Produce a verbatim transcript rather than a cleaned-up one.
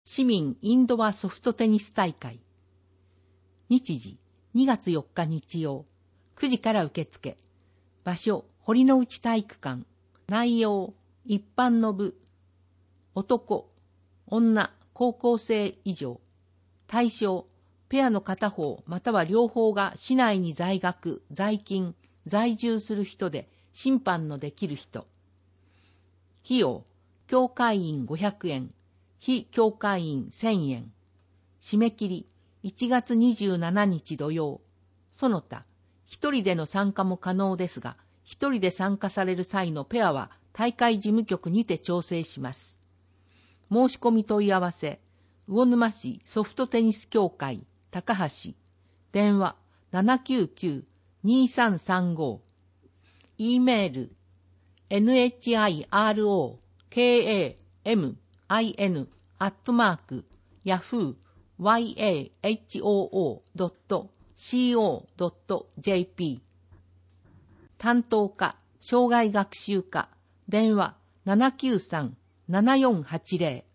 市民インドアソフトテニス大会。日時にがつよっか日曜、くじから受付。場所、堀之内体育館。内容、一般の部。男、女、高校生以上。対象、ペアの片方または両方が市内に在学、在勤、在住する人で審判のできる人。費用、協会員ごひゃくえん、非協会員せんえん。締め切り、いちがつにじゅうしちにち土曜。その他、一人での参加も可能ですが、一人で参加される際のペアは大会事務局にて調整します。申し込み問い合わせ、魚沼市ソフトテニス協会、高橋。電話、ななきゅうきゅう にさんさんご。E メール、エヌエイチアイアールオーケーエーエムアイエヌ アットマーク、ヤフー、ワイエーエイチオーオードットシーオードットジェーピー。担当課、障害学習課、電話、ななきゅうさん ななよんはちゼロ。